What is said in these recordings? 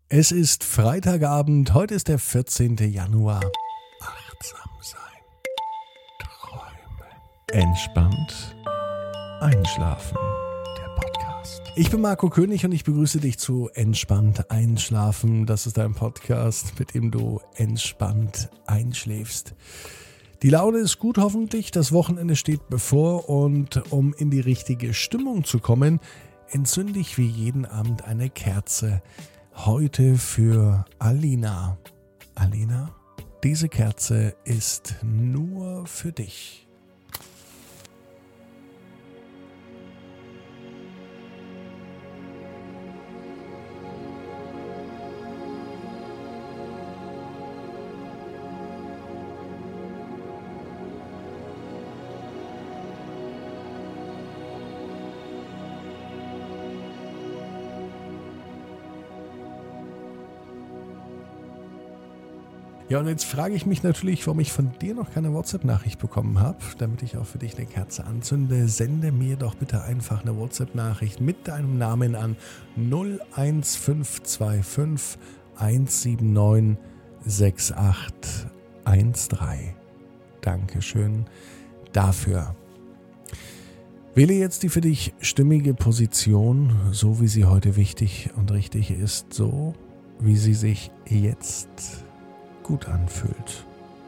Es ist Freitagabend, heute ist der 14. Januar. Achtsam sein, träumen, entspannt einschlafen. Der Podcast. Ich bin Marco König und ich begrüße dich zu Entspannt einschlafen. Das ist ein Podcast, mit dem du entspannt einschläfst. Die Laune ist gut hoffentlich, das Wochenende steht bevor und um in die richtige Stimmung zu kommen, entzünde ich wie jeden Abend eine Kerze. Heute für Alina. Alina, diese Kerze ist nur für dich. Ja, und jetzt frage ich mich natürlich, warum ich von dir noch keine WhatsApp-Nachricht bekommen habe, damit ich auch für dich eine Kerze anzünde. Sende mir doch bitte einfach eine WhatsApp-Nachricht mit deinem Namen an 01525 179 6813. Dankeschön dafür. Wähle jetzt die für dich stimmige Position, so wie sie heute wichtig und richtig ist, so wie sie sich jetzt gut anfühlt.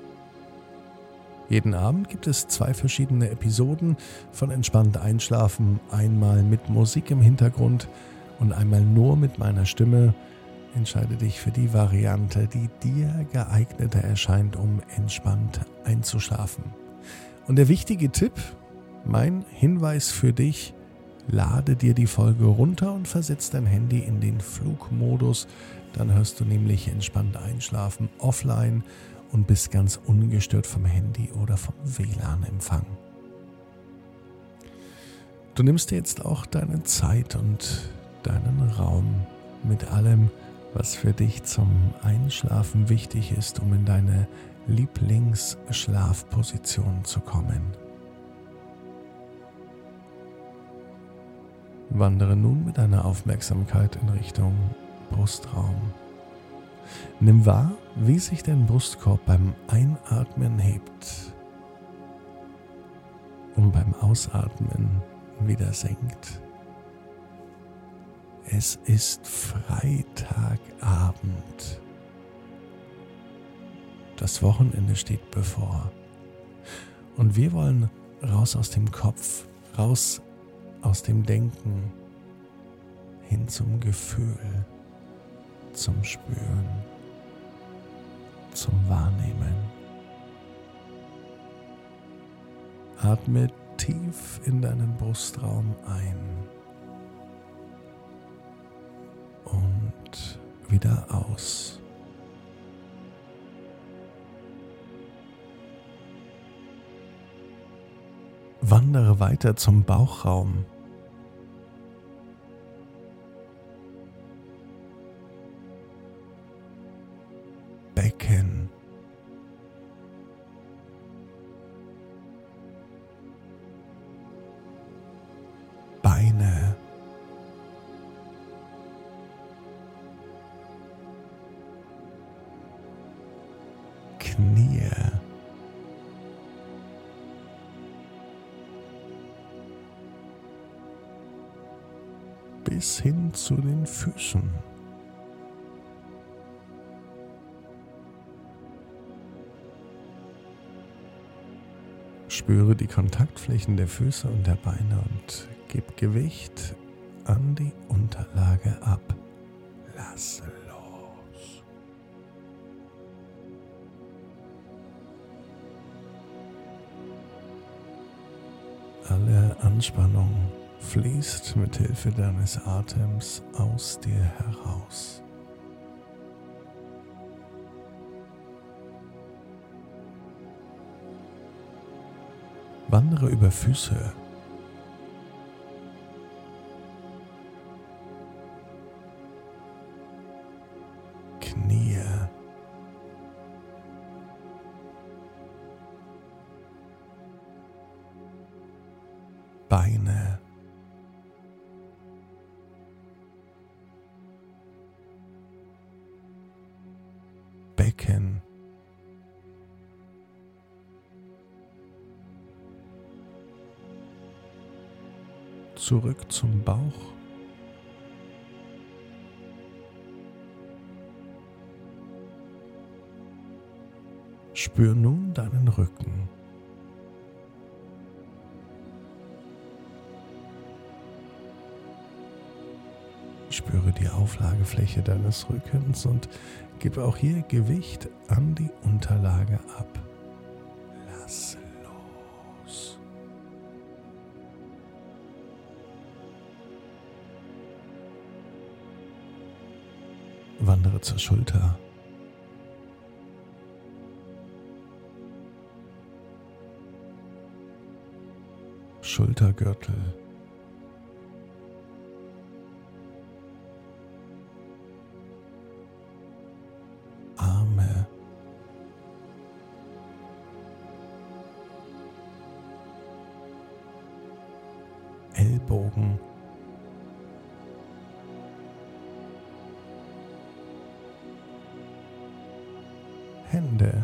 Jeden Abend gibt es 2 verschiedene Episoden von Entspannt einschlafen, einmal mit Musik im Hintergrund und einmal nur mit meiner Stimme. Entscheide dich für die Variante, die dir geeigneter erscheint, um entspannt einzuschlafen. Und der wichtige Tipp, mein Hinweis für dich: Lade dir die Folge runter und versetz dein Handy in den Flugmodus. Dann hörst du nämlich Entspannt einschlafen offline und bist ganz ungestört vom Handy oder vom WLAN-Empfang. Du nimmst dir jetzt auch deine Zeit und deinen Raum mit allem, was für dich zum Einschlafen wichtig ist, um in deine Lieblingsschlafposition zu kommen. Wandere nun mit deiner Aufmerksamkeit in Richtung Brustraum. Nimm wahr, wie sich dein Brustkorb beim Einatmen hebt und beim Ausatmen wieder senkt. Es ist Freitagabend. Das Wochenende steht bevor. Und wir wollen raus aus dem Kopf, raus aus dem Denken, hin zum Gefühl, zum Spüren, zum Wahrnehmen. Atme tief in deinen Brustraum ein und wieder aus. Wandere weiter zum Bauchraum. Becken. Beine. Knie. Bis hin zu den Füßen. Spüre die Kontaktflächen der Füße und der Beine und gib Gewicht an die Unterlage ab. Lass los. Alle Anspannung fließt mit Hilfe deines Atems aus dir heraus. Wandere über Füße. Knie. Beine. Becken. Zurück zum Bauch. Spür nun deinen Rücken. Spüre die Auflagefläche deines Rückens und gib auch hier Gewicht an die Unterlage ab. Lass los. Wandere zur Schulter. Schultergürtel. Arme. Ellbogen. Hände.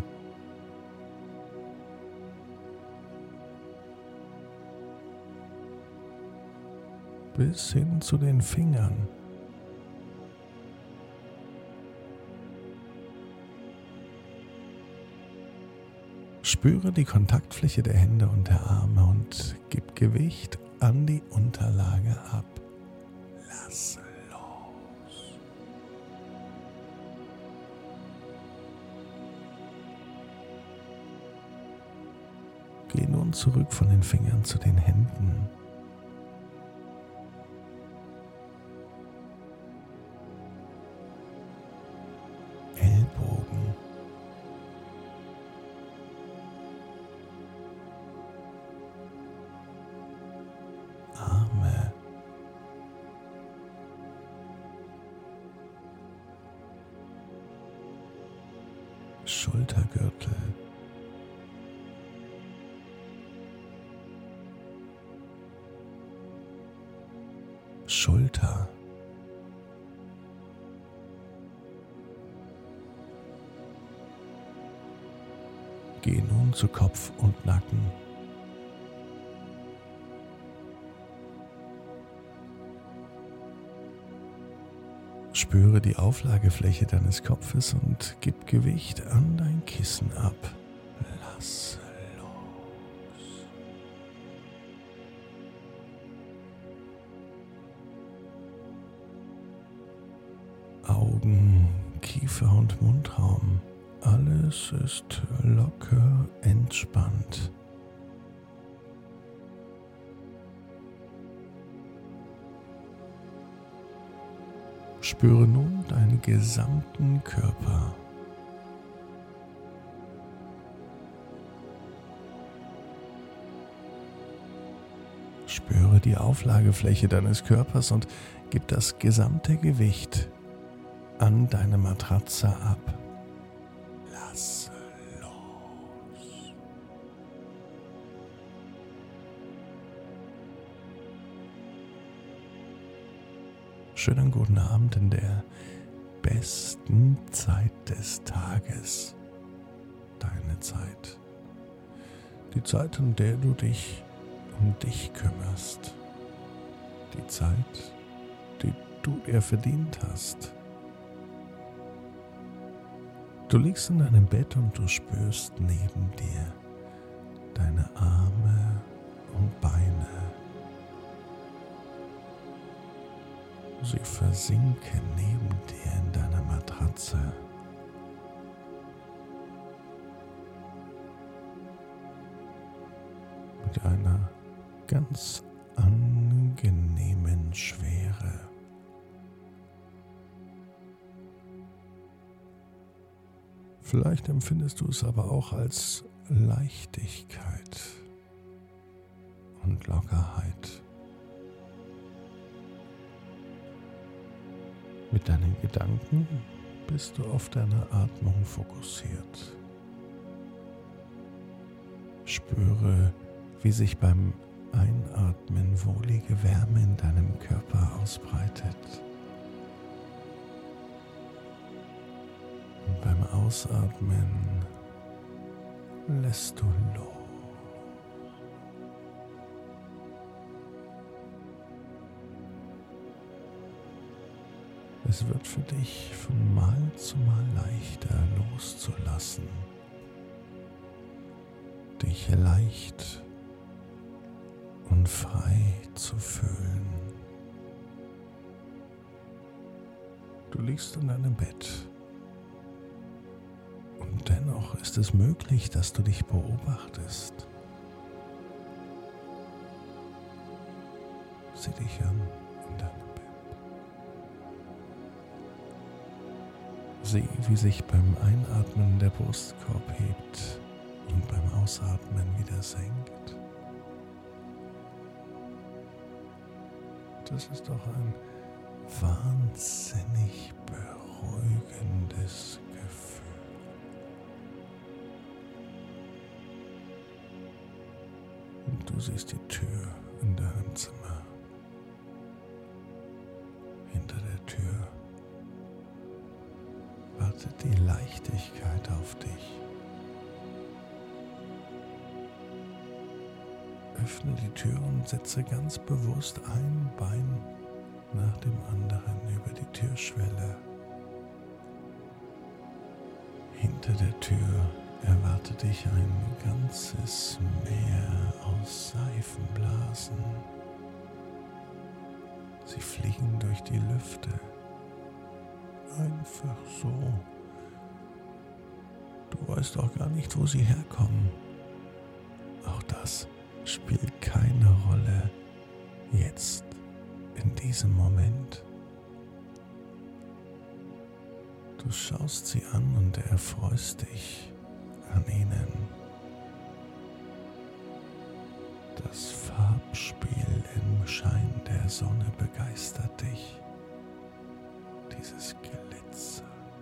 Bis hin zu den Fingern. Spüre die Kontaktfläche der Hände und der Arme und gib Gewicht an die Unterlage ab. Lass los. Geh nun zurück von den Fingern zu den Händen. Ellbogen. Arme. Schultergürtel. Schulter. Geh nun zu Kopf und Nacken. Spüre die Auflagefläche deines Kopfes und gib Gewicht an dein Kissen ab. Lass los. Augen, Kiefer und Mundraum. Alles ist locker entspannt. Spüre nun deinen gesamten Körper. Spüre die Auflagefläche deines Körpers und gib das gesamte Gewicht an deine Matratze ab. Lass los. Schönen guten Abend in der besten Zeit des Tages. Deine Zeit. Die Zeit, in der du dich um dich kümmerst. Die Zeit, die du dir verdient hast. Du liegst in deinem Bett und du spürst neben dir deine Arme und Beine. Sie versinken neben dir in deiner Matratze. Mit einer ganz angenehmen Schwere. Vielleicht empfindest du es aber auch als Leichtigkeit und Lockerheit. Mit deinen Gedanken bist du auf deine Atmung fokussiert. Spüre, wie sich beim Einatmen wohlige Wärme in deinem Körper ausbreitet. Und beim Ausatmen lässt du los. Es wird für dich von Mal zu Mal leichter loszulassen, dich leicht und frei zu fühlen. Du liegst in deinem Bett und dennoch ist es möglich, dass du dich beobachtest. Sieh dich an in deinem Bett. Sieh, wie sich beim Einatmen der Brustkorb hebt und beim Ausatmen wieder senkt. Das ist doch ein wahnsinnig beruhigendes Gefühl. Und du siehst die Tür in deinem Zimmer. Hinter der Tür wartet die Leichtigkeit auf dich. Öffne die Tür und setze ganz bewusst ein Bein nach dem anderen über die Türschwelle. Hinter der Tür erwartet dich ein ganzes Meer aus Seifenblasen. Sie fliegen durch die Lüfte. Einfach so. Du weißt auch gar nicht, wo sie herkommen. Auch das spielt keine Rolle jetzt, in diesem Moment. Du schaust sie an und erfreust dich an ihnen. Das Farbspiel im Schein der Sonne begeistert dich. Dieses Glitzer.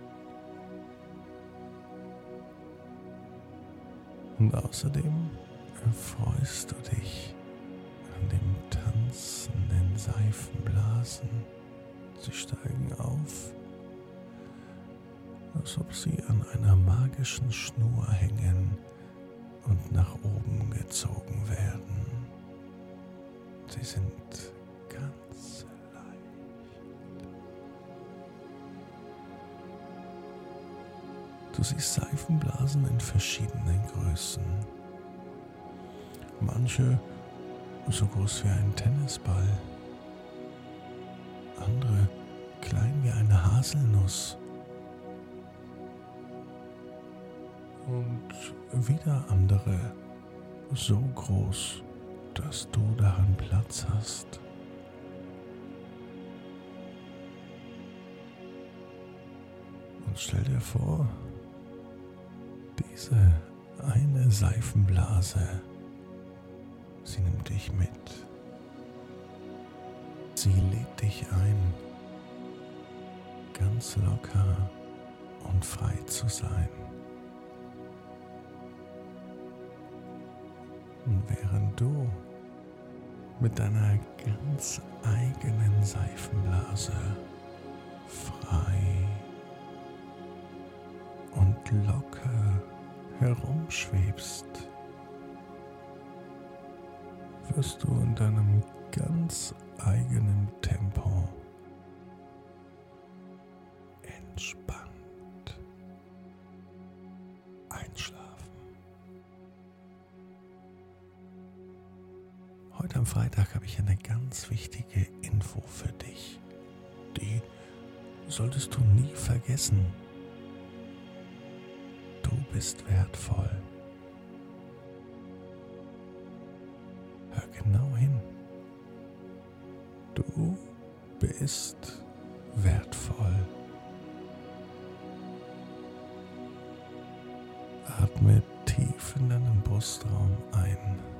Und außerdem erfreust du dich an dem tanzenden Seifenblasen. Sie steigen auf, als ob sie an einer magischen Schnur hängen und nach oben gezogen werden. Sie sind ganz leicht. Du siehst Seifenblasen in verschiedenen Größen. Manche so groß wie ein Tennisball, andere klein wie eine Haselnuss und wieder andere so groß, dass du daran Platz hast. Und stell dir vor, diese eine Seifenblase, sie nimmt dich mit. Sie lädt dich ein, ganz locker und frei zu sein. Und während du mit deiner ganz eigenen Seifenblase frei und locker herumschwebst, wirst du in deinem ganz eigenen Tempo entspannt einschlafen. Heute am Freitag habe ich eine ganz wichtige Info für dich. Die solltest du nie vergessen. Du bist wertvoll. Hör genau hin. Du bist wertvoll. Atme tief in deinen Brustraum ein.